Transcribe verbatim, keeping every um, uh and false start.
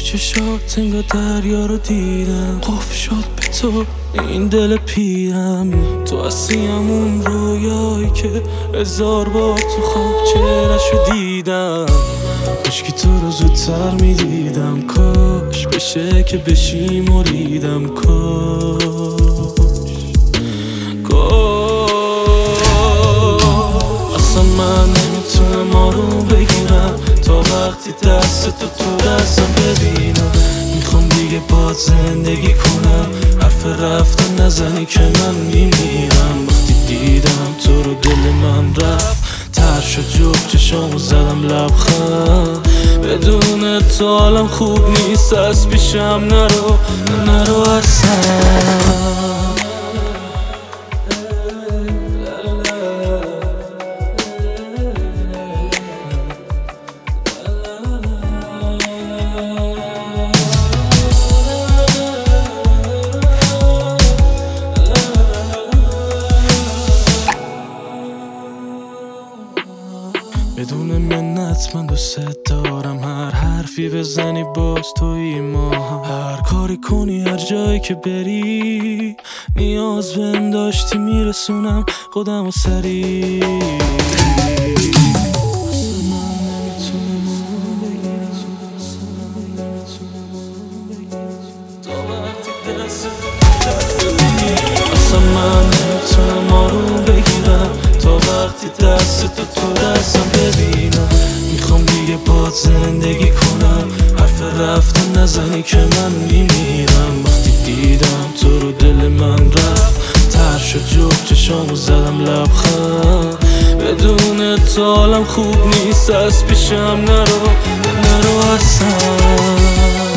چشات انگار دریا رو دیدم، قف شد به تو این دل پیرم. تو هستی همون رویایی که هزار بار تو خواب چهره‌شو دیدم. کاش که تو رو زودتر میدیدم، کاش بشه که بشی مریدم. کاش کاش اصلا من نمیتونم آروم بگیرم تا وقتی دست تو تو دستم ببینم. میخوام دیگه باد زندگی کنم، حرف رفتن نزنی که من میمیرم. وقتی دیدم تو رو دل من رفت، تر شد جفت چشامو زدم لبخند. بدون تو حالم خوب نیست، از پیشم نرو نرو اصلا. بدون منت من دوست دارم، هر حرفی بزنی باز توی ما، هر کاری کنی هر جایی که بری. نیاز بهم داشتی میرسونم خودم و سری. اصلا من نمیتونم آروم بگیرم تا وقتی دست تو تو دستم ببینم. میخوام دیگه باد زندگی کنم، حرف رفتن نزنی که من میمیرم. وقتی دیدم تو رو دل من رفت، تر شد جفت چشامو زدم لبخند. بدون تو حالم خوب نیست، از پیشم نرو نرو اصلا.